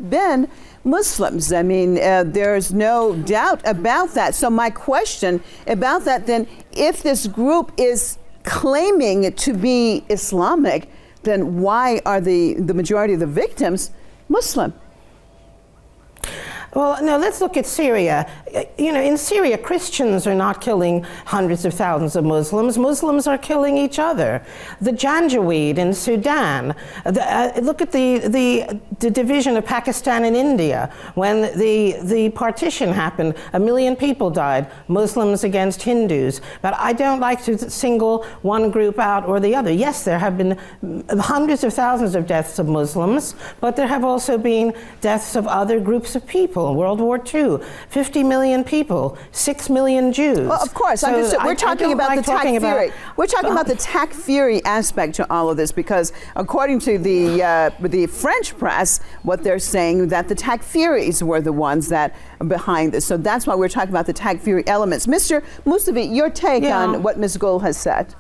been Muslims. I mean, there's no doubt about that. So my question about that then, if this group is claiming to be Islamic, then why are the majority of the victims Muslim? Well, no, let's look at Syria. You know, in Syria, Christians are not killing hundreds of thousands of Muslims. Muslims are killing each other. The Janjaweed in Sudan. Look at the division of Pakistan and India. When the partition happened, 1 million people died, Muslims against Hindus. But I don't like to single one group out or the other. Yes, there have been hundreds of thousands of deaths of Muslims, but there have also been deaths of other groups of people. World War II, 50 million people, 6 million Jews. Well, of course, so we're talking about the Takfiri. We're talking about the Takfiri aspect to all of this, because according to the French press, what they're saying that the Takfiris were the ones that are behind this. So that's why we're talking about the Takfiri elements. Mr. Mousavi, your take on what Ms. Gul has said.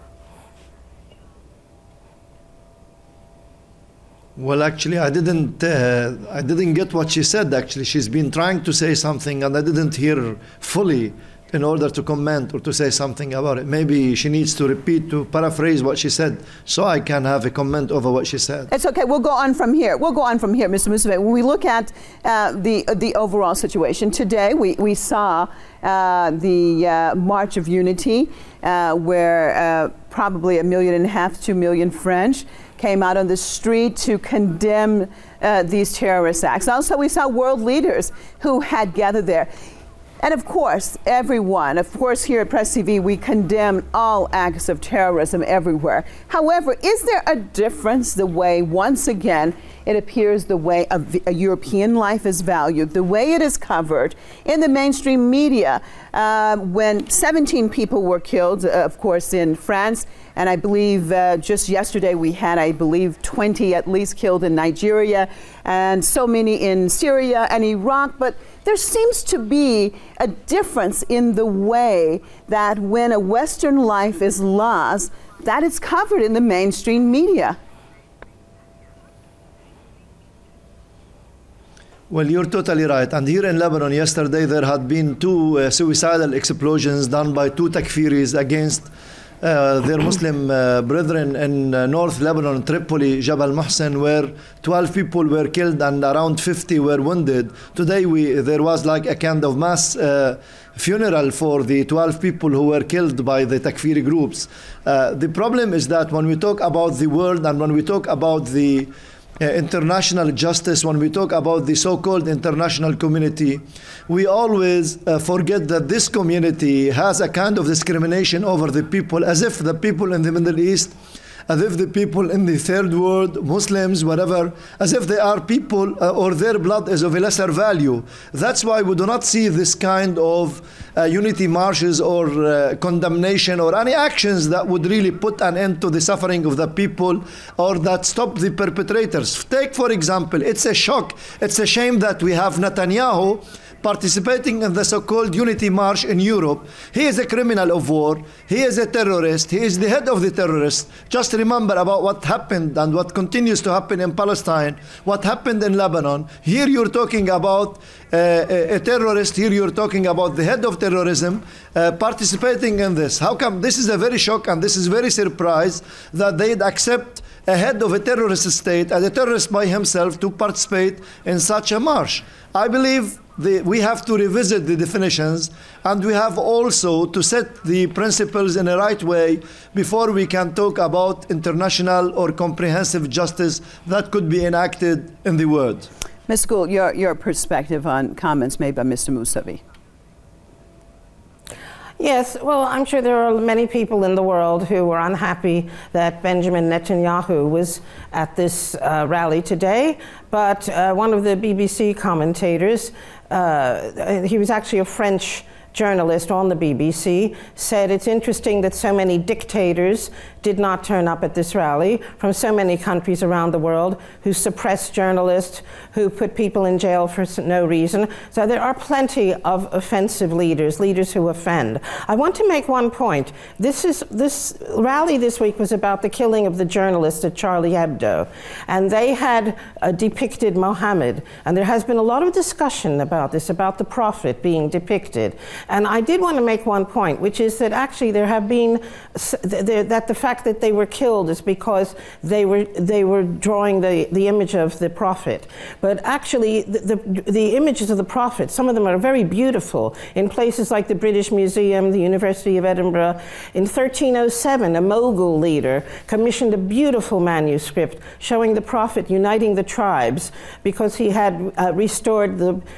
Well, actually, I didn't get what she said. Actually, she's been trying to say something, and I didn't hear fully in order to comment or to say something about it. Maybe she needs to repeat, to paraphrase what she said, so I can have a comment over what she said. It's okay. We'll go on from here. Mr. Mousavi. When we look at the overall situation today, we saw the March of Unity, where probably 1.5 million, 2 million French came out on the street to condemn these terrorist acts. Also, we saw world leaders who had gathered there. And of course, here at Press TV, we condemn all acts of terrorism everywhere. However, is there a difference the way, once again, it appears the way a European life is valued, the way it is covered in the mainstream media? When 17 people were killed, of course, in France, and I believe just yesterday we had, 20 at least killed in Nigeria, and so many in Syria and Iraq. But there seems to be a difference in the way that when a Western life is lost, that it's covered in the mainstream media. Well, you're totally right. And here in Lebanon, yesterday, there had been 2 suicidal explosions done by 2 Takfiris against their Muslim brethren in North Lebanon, Tripoli, Jabal Muhsin, where 12 people were killed and around 50 were wounded. Today, there was like a kind of mass funeral for the 12 people who were killed by the Takfiri groups. The problem is that when we talk about the world and when we talk about the international justice, when we talk about the so-called international community, we always forget that this community has a kind of discrimination over the people, as if the people in the Middle East, as if the people in the third world, Muslims, whatever, as if they are people or their blood is of a lesser value. That's why we do not see this kind of unity marches or condemnation or any actions that would really put an end to the suffering of the people or that stop the perpetrators. Take, for example, it's a shock, it's a shame that we have Netanyahu participating in the so-called unity march in Europe. He is a criminal of war. He is a terrorist. He is the head of the terrorists. Just remember about what happened and what continues to happen in Palestine, what happened in Lebanon. Here you're talking about a terrorist. Here you're talking about the head of terrorism participating in this. How come? This is a very shock, and this is very surprised that they'd accept a head of a terrorist state and a terrorist by himself to participate in such a march. I believe we have to revisit the definitions, and we have also to set the principles in the right way before we can talk about international or comprehensive justice that could be enacted in the world. Ms. Gul, your perspective on comments made by Mr. Mousavi. Yes, well, I'm sure there are many people in the world who were unhappy that Benjamin Netanyahu was at this rally today, but one of the BBC commentators, he was actually a French journalist on the BBC, said it's interesting that so many dictators did not turn up at this rally from so many countries around the world, who suppress journalists, who put people in jail for no reason. So there are plenty of offensive leaders, leaders who offend. I want to make one point. This rally this week was about the killing of the journalist at Charlie Hebdo, and they had depicted Mohammed, and there has been a lot of discussion about this, about the prophet being depicted. And I did want to make one point, which is that actually there have been, that the fact that they were killed is because they were drawing the image of the prophet. But actually the images of the prophet, some of them are very beautiful in places like the British Museum, the University of Edinburgh. In 1307, a Mughal leader commissioned a beautiful manuscript showing the prophet uniting the tribes because he had restored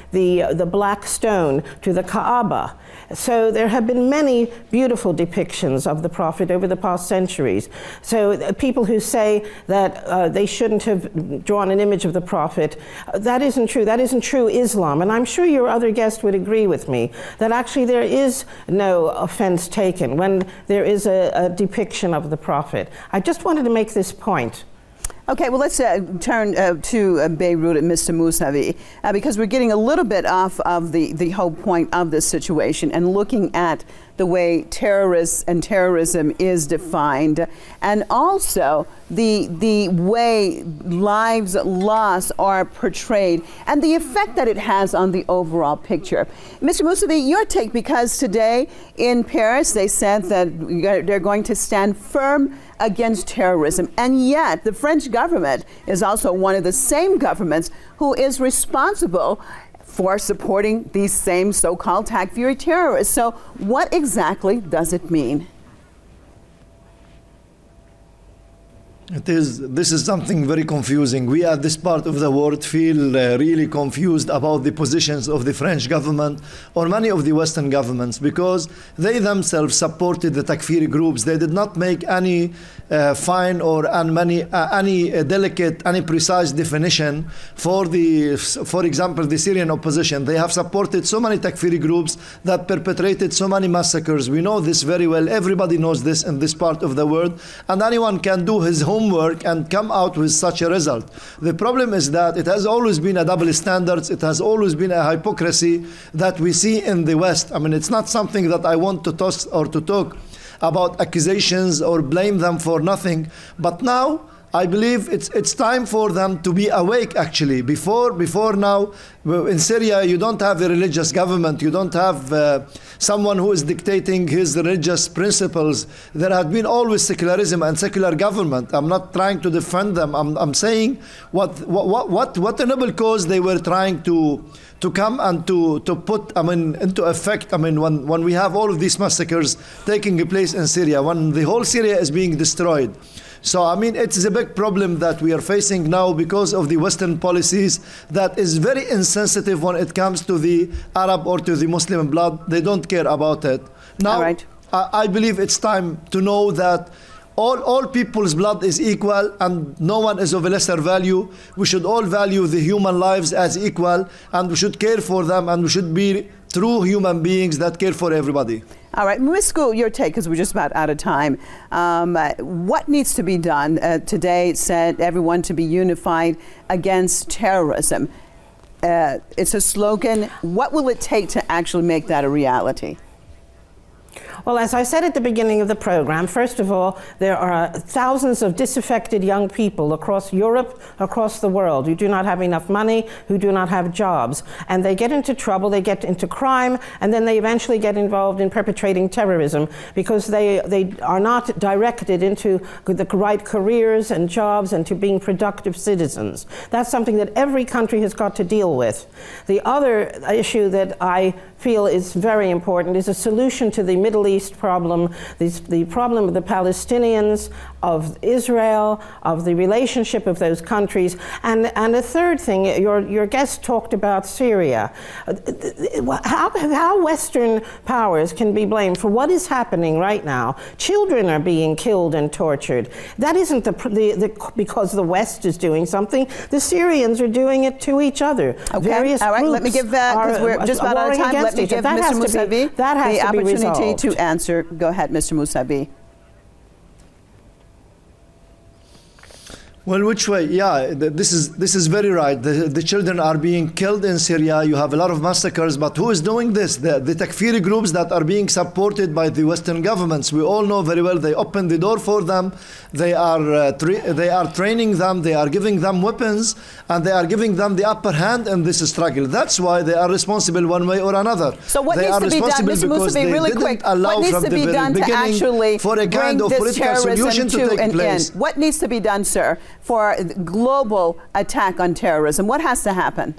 the black stone to the Kaaba. So there have been many beautiful depictions of the prophet over the past centuries. So people who say that they shouldn't have drawn an image of the prophet, that isn't true. That isn't true Islam. And I'm sure your other guest would agree with me that actually there is no offense taken when there is a depiction of the prophet. I just wanted to make this point. Okay, well, let's turn to Beirut and Mr. Mousavi, because we're getting a little bit off of the whole point of this situation and looking at the way terrorists and terrorism is defined, and also the way lives lost are portrayed and the effect that it has on the overall picture. Mr. Mousavi, your take, because today in Paris they said that they're going to stand firm against terrorism, and yet the French government is also one of the same governments who is responsible for supporting these same so-called Takfiri terrorists. So what exactly does it mean? This is something very confusing. We at this part of the world feel really confused about the positions of the French government or many of the Western governments, because they themselves supported the Takfiri groups. They did not make any fine or any delicate, any precise definition for example, the Syrian opposition. They have supported so many Takfiri groups that perpetrated so many massacres. We know this very well. Everybody knows this in this part of the world, and anyone can do his homework and come out with such a result. The problem is that it has always been a double standards. It has always been a hypocrisy that we see in the West. I mean, it's not something that I want to toss or to talk about accusations or blame them for nothing. But now I believe it's time for them to be awake, actually. Before now, in Syria, you don't have a religious government. You don't have someone who is dictating his religious principles. There had been always secularism and secular government. I'm not trying to defend them. I'm saying what a noble cause they were trying to come and to put, I mean, into effect. I mean, when we have all of these massacres taking place in Syria, when the whole Syria is being destroyed. So, I mean, it's a big problem that we are facing now because of the Western policies that is very insensitive when it comes to the Arab or to the Muslim blood. They don't care about it. Now, right. I believe it's time to know that all people's blood is equal and no one is of a lesser value. We should all value the human lives as equal, and we should care for them, and we should be true human beings that care for everybody. All right, Ms. School, your take, because we're just about out of time. What needs to be done? Today it said everyone to be unified against terrorism. It's a slogan. What will it take to actually make that a reality? Well, as I said at the beginning of the program, first of all, there are thousands of disaffected young people across Europe, across the world, who do not have enough money, who do not have jobs. And they get into trouble, they get into crime, and then they eventually get involved in perpetrating terrorism because they are not directed into the right careers and jobs and to being productive citizens. That's something that every country has got to deal with. The other issue that I feel is very important is a solution to the Middle East problem, the problem of the Palestinians, of Israel, of the relationship of those countries. And a third thing, your guest talked about Syria. How Western powers can be blamed for what is happening right now. Children are being killed and tortured. That isn't because the West is doing something. The Syrians are doing it to each other. Okay. Various all right, groups let me give that, because we're just about out of time. Let me give Mr. Mousavi the opportunity to answer. Go ahead, Mr. Mousavi. Well, which way? Yeah, this is very right. The children are being killed in Syria. You have a lot of massacres, but who is doing this? The Takfiri groups that are being supported by the Western governments. We all know very well. They open the door for them. They are training them. They are giving them weapons, and they are giving them the upper hand in this struggle. That's why they are responsible one way or another. So what needs to be done, Mr. Mousavi, really quick? What needs to be done to actually for a kind of political solution to take place? What needs to be done, sir, for global attack on terrorism? What has to happen?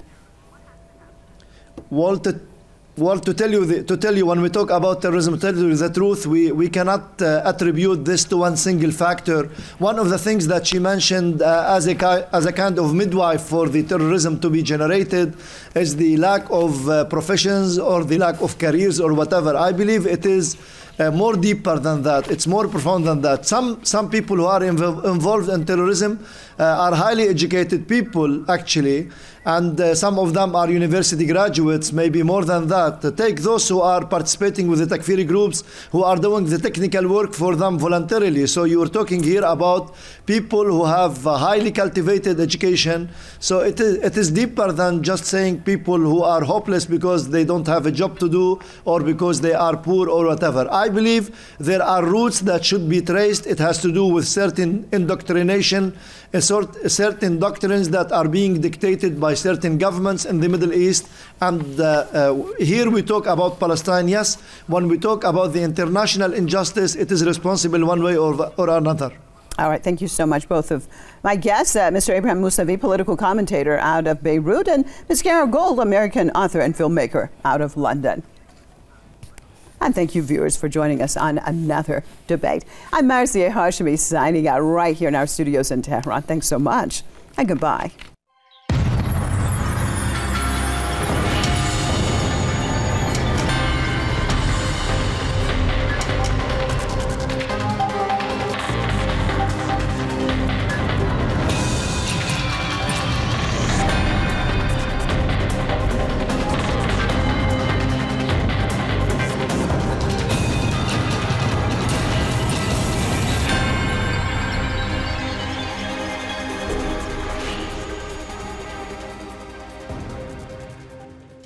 Well, to tell you, when we talk about terrorism, to tell you the truth, we cannot attribute this to one single factor. One of the things that she mentioned as a kind of midwife for the terrorism to be generated is the lack of professions or the lack of careers or whatever. I believe it is more deeper than that. It's more profound than that. Some people who are involved in terrorism are highly educated people, actually, and some of them are university graduates, maybe more than that. Take those who are participating with the Takfiri groups, who are doing the technical work for them voluntarily. So you are talking here about people who have highly cultivated education. So it is deeper than just saying people who are hopeless because they don't have a job to do or because they are poor or whatever. I believe there are roots that should be traced. It has to do with certain indoctrination, certain doctrines that are being dictated by certain governments in the Middle East. And here we talk about Palestine. Yes, when we talk about the international injustice, it is responsible one way or another. All right, thank you so much, both of my guests, Mr. Abraham Mousavi, political commentator out of Beirut, and Ms. Kara Gold, American author and filmmaker out of London. And thank you, viewers, for joining us on another debate. I'm Marzieh Hashemi, signing out right here in our studios in Tehran. Thanks so much, and goodbye.